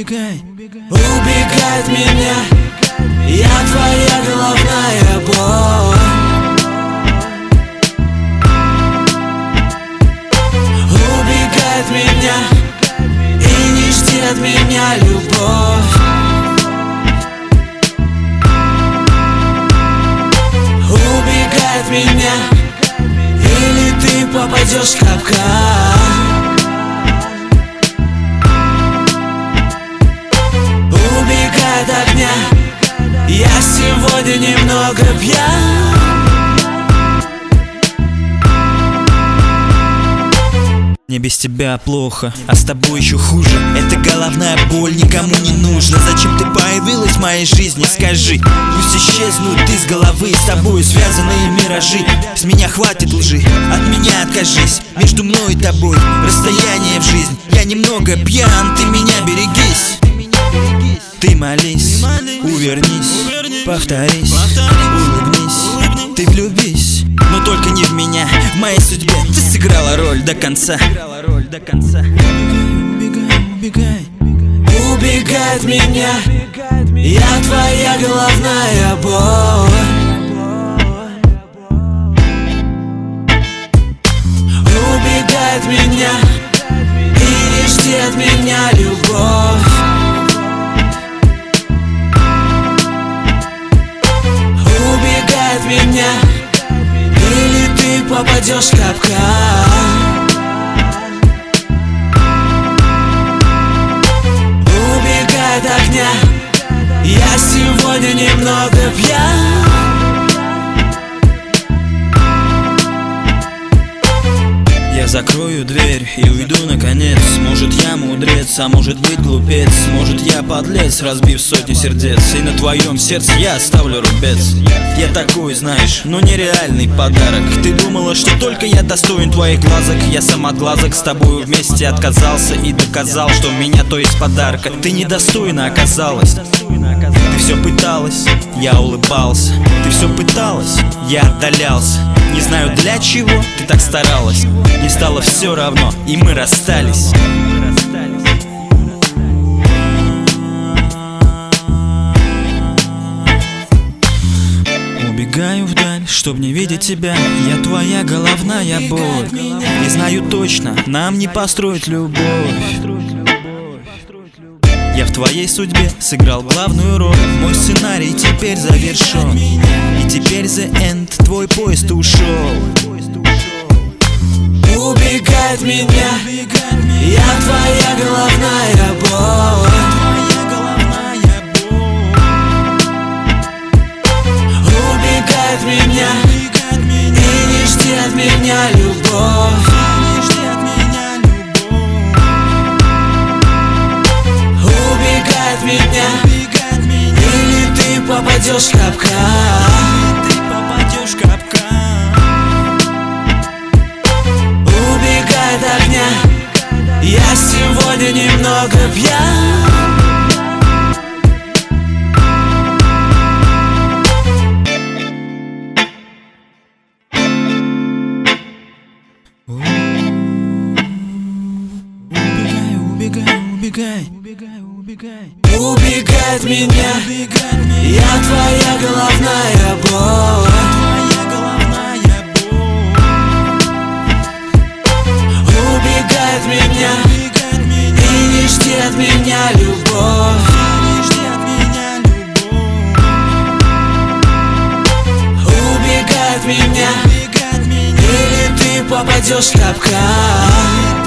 убегай. Убегай от меня, я твоя головная боль. Убегай от меня и не жди от меня любовь. Убегай от меня, или ты попадешь в капкан. Убегай от огня, я сегодня немного пьян. Мне без тебя плохо, а с тобой еще хуже. Эта головная боль никому не нужна. Зачем ты появилась в моей жизни, скажи? Пусть исчезнут из головы с тобой связанные миражи. С меня хватит лжи, от меня откажись. Между мной и тобой расстояние в жизнь. Я немного пьян, ты меня берегись. Ты молись, увернись, повторись, улыбнись, ты влюбись. Но только не в меня, в моей судьбе ты сыграла роль до конца. Убегай, убегай от меня, я твоя головная боль. Убегай от меня и не жди от меня любовь. Убегай от меня, или ты попадешь в капкан. Убегай от огня, я сегодня немного пьян. Я закрою дверь и уйду наконец. Может я мудрец, а может быть глупец. Может я подлец, разбив сотни сердец. И на твоем сердце я оставлю рубец. Я такой, знаешь, но нереальный подарок. Ты думала, что только я достоин твоих глазок. Я сам от глазок с тобой вместе отказался и доказал, что у меня то есть подарка. Ты недостойна оказалась. Ты все пыталась, я улыбался. Ты все пыталась, я отдалялся. Не знаю для чего ты так старалась. Мне стало все равно, и мы расстались. Убегаю вдаль, чтоб не видеть тебя. Я твоя головная боль. И знаю точно, нам не построить любовь. Я в твоей судьбе сыграл главную роль. Мой сценарий теперь завершен. И теперь the end, твой поезд ушел. Убегай от меня, я твоя головная боль. Убегай от меня и не жди от меня любовь. Убегай от меня, или ты попадешь в капкан. Убегай от огня, я сегодня немного пьян. Убегай от меня, я твоя головная боль. Убегай от меня и не жди от меня любовь. Убегай от меня, или ты попадешь в капкан.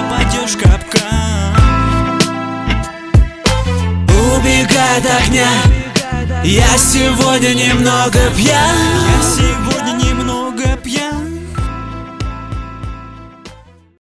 Убегай от огня, я сегодня немного пьян.